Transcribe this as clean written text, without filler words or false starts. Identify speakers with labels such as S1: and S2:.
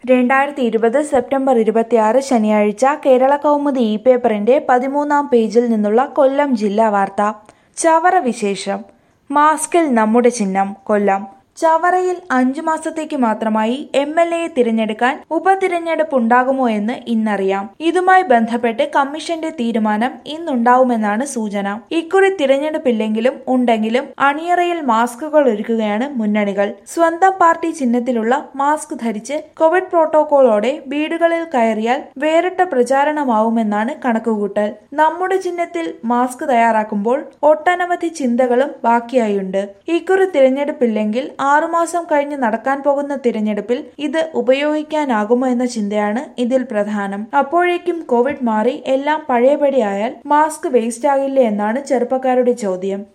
S1: 2020 September 26 ശനിയാഴ്ച കേരള കൗമുദി പേപ്പറിന്റെ 13-ാം പേജിൽ നിന്നുള്ള കൊല്ലം ജില്ലാ വാർത്ത. ചവറ വിശേഷം. മാസ്കിൽ നമ്മുടെ ചിഹ്നം. കൊല്ലം. ചവറയിൽ 5 മാസത്തേക്ക് മാത്രമായി MLA-യെ തിരഞ്ഞെടുക്കാൻ ഉപതിരഞ്ഞെടുപ്പ് ഉണ്ടാകുമോ എന്ന് ഇന്നറിയാം. ഇതുമായി ബന്ധപ്പെട്ട് കമ്മീഷന്റെ തീരുമാനം ഇന്നുണ്ടാവുമെന്നാണ് സൂചന. ഇക്കുറി തിരഞ്ഞെടുപ്പില്ലെങ്കിലും ഉണ്ടെങ്കിലും അണിയറയിൽ മാസ്കുകൾ ഒരുക്കുകയാണ് മുന്നണികൾ. സ്വന്തം പാർട്ടി ചിഹ്നത്തിലുള്ള മാസ്ക് ധരിച്ച് കോവിഡ് പ്രോട്ടോകോളോടെ വീടുകളിൽ കയറിയാൽ വേറിട്ട പ്രചാരണമാവുമെന്നാണ് കണക്കുകൂട്ടൽ. നമ്മുടെ ചിഹ്നത്തിൽ മാസ്ക് തയ്യാറാക്കുമ്പോൾ ഒട്ടനവധി ചിന്തകളും ബാക്കിയായുണ്ട്. ഇക്കുറി തിരഞ്ഞെടുപ്പില്ലെങ്കിൽ 6 മാസം കഴിഞ്ഞ് നടക്കാൻ പോകുന്ന തിരഞ്ഞെടുപ്പിൽ ഇത് ഉപയോഗിക്കാനാകുമോ എന്ന ചിന്തയാണ് ഇതിൽ പ്രധാനം. അപ്പോഴേക്കും കോവിഡ് മാറി എല്ലാം പഴയപടി ആയാൽ മാസ്ക് വേസ്റ്റ് ആകില്ലേ എന്നാണ് ചെറുപ്പക്കാരുടെ ചോദ്യം.